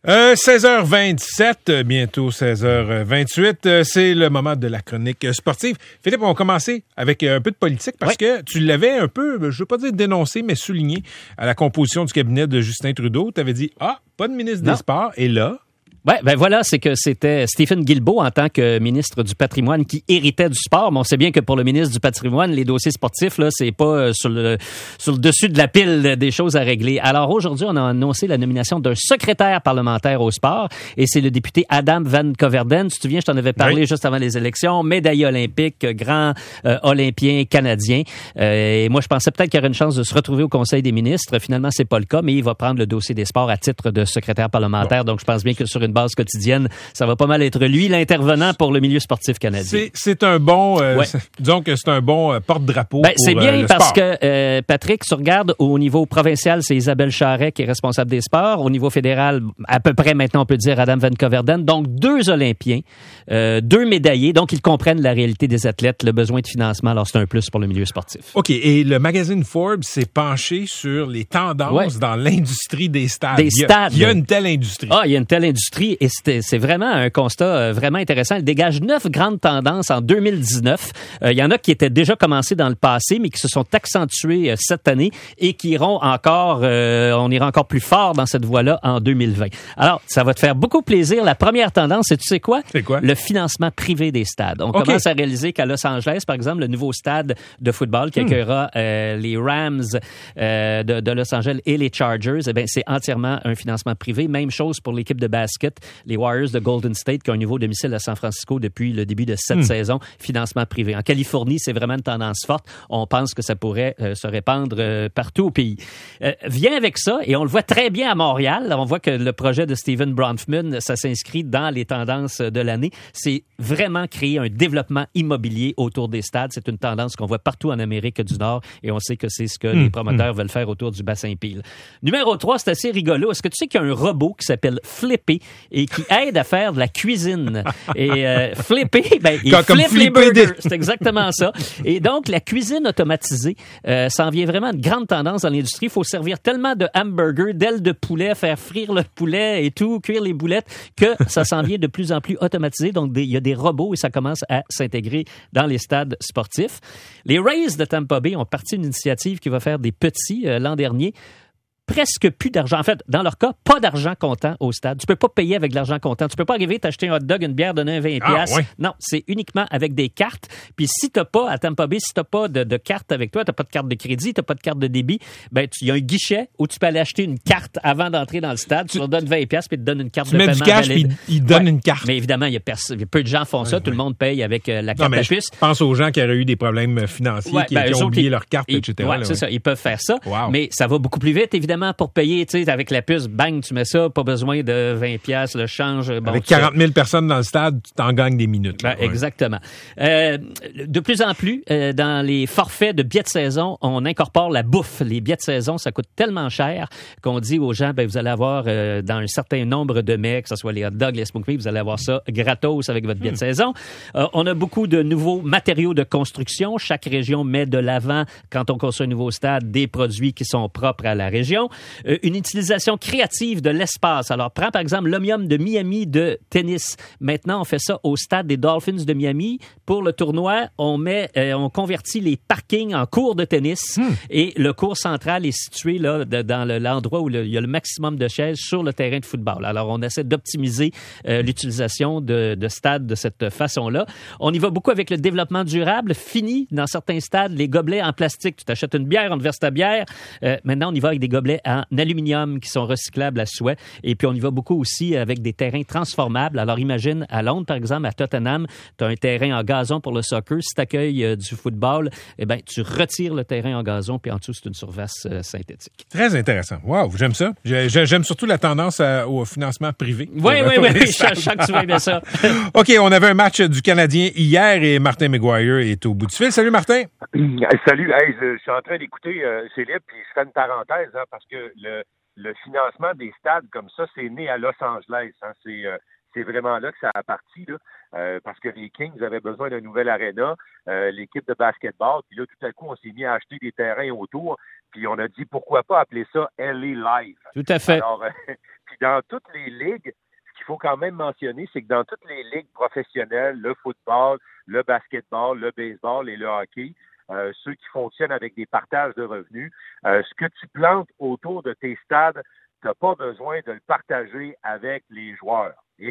16h27, bientôt 16h28, c'est le moment de la chronique sportive. Philippe, on va commencer avec un peu de politique parce que tu l'avais un peu, je veux pas dire dénoncé, mais souligné à la composition du cabinet de Justin Trudeau. Tu avais dit, pas de ministre des Sports, et là... Ouais, ben voilà, c'est que c'était Stephen Guilbeault en tant que ministre du Patrimoine qui héritait du sport. Mais on sait bien que pour le ministre du Patrimoine, les dossiers sportifs, là, c'est pas sur le dessus de la pile des choses à régler. Alors aujourd'hui, on a annoncé la nomination d'un secrétaire parlementaire au sport et c'est le député Adam Van Coverden. Tu te souviens, je t'en avais parlé juste avant les élections, médaillé olympique, grand olympien canadien. Et moi, je pensais peut-être qu'il y aurait une chance de se retrouver au Conseil des ministres. Finalement, c'est pas le cas, mais il va prendre le dossier des sports à titre de secrétaire parlementaire. Donc, je pense bien que sur une base quotidienne, ça va pas mal être lui l'intervenant pour le milieu sportif canadien. C'est un bon, disons que c'est un bon porte-drapeau pour c'est bien le parce sport. que, Patrick, tu regardes au niveau provincial, c'est Isabelle Charret qui est responsable des sports. Au niveau fédéral, à peu près maintenant, on peut dire Adam Van Coverden. Donc, 2 Olympiens, 2 médaillés. Donc, ils comprennent la réalité des athlètes, le besoin de financement. Alors, c'est un plus pour le milieu sportif. OK. Et le magazine Forbes s'est penché sur les tendances dans l'industrie des stades. Il y a une telle industrie. Il y a une telle industrie et c'est vraiment un constat vraiment intéressant. Elle dégage 9 grandes tendances en 2019. Il y en a qui étaient déjà commencées dans le passé, mais qui se sont accentuées cette année et qui iront encore, on ira encore plus fort dans cette voie-là en 2020. Alors, ça va te faire beaucoup plaisir. La première tendance, c'est tu sais quoi? C'est quoi? Le financement privé des stades. On commence à réaliser qu'à Los Angeles, par exemple, le nouveau stade de football qui accueillera les Rams de Los Angeles et les Chargers, c'est entièrement un financement privé. Même chose pour l'équipe de basket, les Warriors de Golden State, qui ont un nouveau domicile à San Francisco depuis le début de cette saison, financement privé. En Californie, c'est vraiment une tendance forte. On pense que ça pourrait se répandre partout au pays. Vient avec ça, et on le voit très bien à Montréal. On voit que le projet de Stephen Bronfman, ça s'inscrit dans les tendances de l'année. C'est vraiment créer un développement immobilier autour des stades. C'est une tendance qu'on voit partout en Amérique du Nord, et on sait que c'est ce que les promoteurs veulent faire autour du bassin Peel. Numéro 3, c'est assez rigolo. Est-ce que tu sais qu'il y a un robot qui s'appelle Flippy et qui aide à faire de la cuisine? Et Flippy, il flippe les burgers. C'est exactement ça. Et donc, la cuisine automatisée, ça en vient vraiment une grande tendance dans l'industrie. Il faut servir tellement de hamburgers, d'ailes de poulet, faire frire le poulet et tout, cuire les boulettes, que ça s'en vient de plus en plus automatisé. Donc, il y a des robots et ça commence à s'intégrer dans les stades sportifs. Les Rays de Tampa Bay ont parti d'une initiative qui va faire des petits l'an dernier. Presque plus d'argent. En fait, dans leur cas, pas d'argent comptant au stade. Tu peux pas payer avec de l'argent comptant. Tu peux pas arriver, t'acheter un hot dog, une bière, donner un 20$. Non, c'est uniquement avec des cartes. Puis si t'as pas, à Tampa Bay, si t'as pas de carte avec toi, t'as pas de carte de crédit, t'as pas de carte de débit, il y a un guichet où tu peux aller acheter une carte avant d'entrer dans le stade. Tu leur donnes 20$ puis ils te donnent une carte de paiement. Tu mets du cash puis ils te donnent une carte. Mais évidemment, il y a peu de gens font ça. Tout le monde paye avec la carte à puce. Je pense aux gens qui auraient eu des problèmes financiers, qui ont oublié leur carte, etc. C'est ça. Ils peuvent faire ça. Mais ça va beaucoup plus vite, évidemment, pour payer. Avec la puce, bang, tu mets ça, pas besoin de 20$, le change. Avec 40 000 personnes dans le stade, tu t'en gagnes des minutes. Exactement. De plus en plus, dans les forfaits de billets de saison, on incorpore la bouffe. Les billets de saison, ça coûte tellement cher qu'on dit aux gens, vous allez avoir dans un certain nombre de mets, que ce soit les hot dogs, les smoke meat, vous allez avoir ça gratos avec votre billet de saison. On a beaucoup de nouveaux matériaux de construction. Chaque région met de l'avant, quand on construit un nouveau stade, des produits qui sont propres à la région. Une utilisation créative de l'espace. Alors, prends par exemple l'Omnium de Miami de tennis. Maintenant, on fait ça au stade des Dolphins de Miami. Pour le tournoi, on convertit les parkings en cours de tennis et le court central est situé là dans l'endroit où il y a le maximum de chaises sur le terrain de football. Alors, on essaie d'optimiser l'utilisation de stades de cette façon-là. On y va beaucoup avec le développement durable. Fini, dans certains stades, les gobelets en plastique. Tu t'achètes une bière, on te verse ta bière. Maintenant, on y va avec des gobelets en aluminium qui sont recyclables à souhait. Et puis, on y va beaucoup aussi avec des terrains transformables. Alors, imagine, à Londres, par exemple, à Tottenham, tu as un terrain en gazon pour le soccer. Si tu accueilles du football, tu retires le terrain en gazon, puis en dessous, c'est une surface synthétique. Très intéressant. Wow, j'aime ça. J'aime surtout la tendance au financement privé. Oui. Je sens que tu vas aimer ça. OK, on avait un match du Canadien hier et Martin McGuire est au bout du fil. Salut, Martin. Salut. Hey, je suis en train d'écouter Philippe, puis je fais une parenthèse parce que le financement des stades comme ça, c'est né à Los Angeles. Hein. C'est vraiment là que ça a parti, là, parce que les Kings avaient besoin d'un nouvel aréna, l'équipe de basketball, puis là, tout à coup, on s'est mis à acheter des terrains autour, puis on a dit, pourquoi pas appeler ça LA Live? Tout à fait. Alors, puis dans toutes les ligues, ce qu'il faut quand même mentionner, c'est que dans toutes les ligues professionnelles, le football, le basketball, le baseball et le hockey, ceux qui fonctionnent avec des partages de revenus, ce que tu plantes autour de tes stades, tu n'as pas besoin de le partager avec les joueurs. Et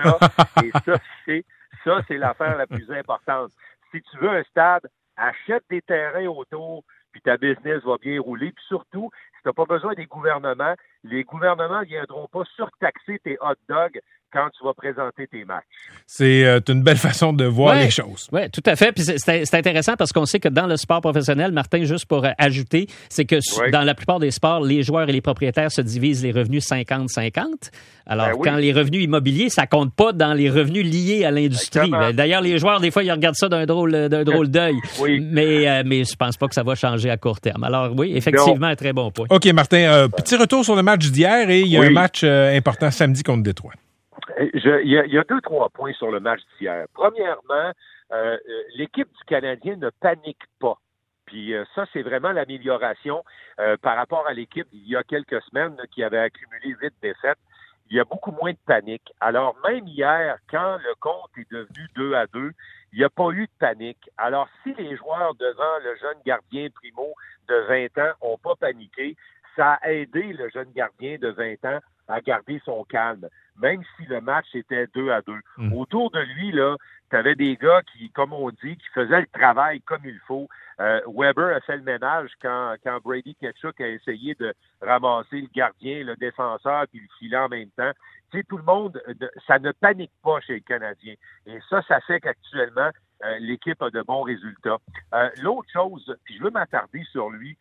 ça, c'est l'affaire la plus importante. Si tu veux un stade, achète des terrains autour, puis ta business va bien rouler. Puis surtout, si tu n'as pas besoin des gouvernements, les gouvernements ne viendront pas surtaxer tes hot dogs quand tu vas présenter tes matchs. C'est une belle façon de voir les choses. Oui, tout à fait. Puis c'est intéressant parce qu'on sait que dans le sport professionnel, Martin, juste pour ajouter, c'est que dans la plupart des sports, les joueurs et les propriétaires se divisent les revenus 50-50. Alors, quand les revenus immobiliers, ça compte pas dans les revenus liés à l'industrie. D'ailleurs, les joueurs, des fois, ils regardent ça d'un drôle d'œil. Mais je pense pas que ça va changer à court terme. Alors oui, effectivement, un très bon point. OK, Martin, petit retour sur le match d'hier et il y a un match important samedi contre Détroit. Il y a 2-3 points sur le match d'hier. Premièrement, l'équipe du Canadien ne panique pas. Puis ça, c'est vraiment l'amélioration par rapport à l'équipe il y a quelques semaines là, qui avait accumulé 8 défaites. Il y a beaucoup moins de panique. Alors, même hier, quand le compte est devenu 2-2, il n'y a pas eu de panique. Alors, si les joueurs devant le jeune gardien Primo de 20 ans n'ont pas paniqué, ça a aidé le jeune gardien de 20 ans à garder son calme, même si le match était 2-2. Autour de lui, là, tu avais des gars qui, comme on dit, qui faisaient le travail comme il faut. Weber a fait le ménage quand Brady Tkachuk a essayé de ramasser le gardien, le défenseur, puis le filet en même temps. Tu sais, tout le monde, ça ne panique pas chez le Canadien. Et ça fait qu'actuellement, l'équipe a de bons résultats. L'autre chose, puis je veux m'attarder sur lui,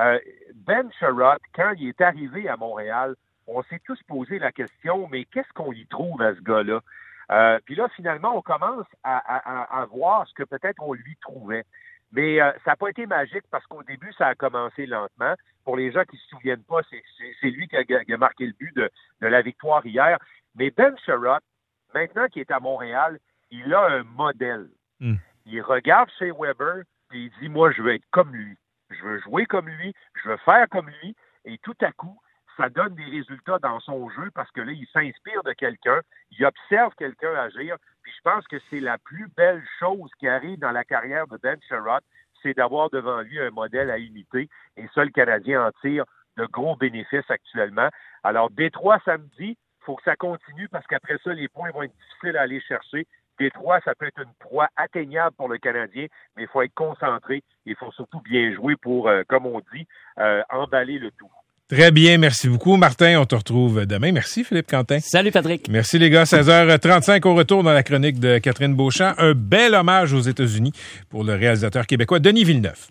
Ben Sherratt, quand il est arrivé à Montréal, on s'est tous posé la question, mais qu'est-ce qu'on y trouve à ce gars-là? Puis là, finalement, on commence à voir ce que peut-être on lui trouvait. Mais ça n'a pas été magique parce qu'au début, ça a commencé lentement. Pour les gens qui ne se souviennent pas, c'est lui qui a marqué le but de la victoire hier. Mais Ben Sherratt, maintenant qu'il est à Montréal, il a un modèle. Il regarde chez Weber et il dit, moi, je veux être comme lui. Je veux jouer comme lui, je veux faire comme lui. Et tout à coup, ça donne des résultats dans son jeu parce que là, il s'inspire de quelqu'un, il observe quelqu'un agir, puis je pense que c'est la plus belle chose qui arrive dans la carrière de Ben Sherratt, c'est d'avoir devant lui un modèle à imiter, et ça, le Canadien en tire de gros bénéfices actuellement. Alors, Détroit samedi, il faut que ça continue parce qu'après ça, les points vont être difficiles à aller chercher. Détroit, ça peut être une proie atteignable pour le Canadien, mais il faut être concentré, il faut surtout bien jouer pour, comme on dit, emballer le tout. Très bien, merci beaucoup. Martin, on te retrouve demain. Merci Philippe Quentin. Salut Patrick. Merci les gars. 16h35 au retour dans la chronique de Catherine Beauchamp. Un bel hommage aux États-Unis pour le réalisateur québécois Denis Villeneuve.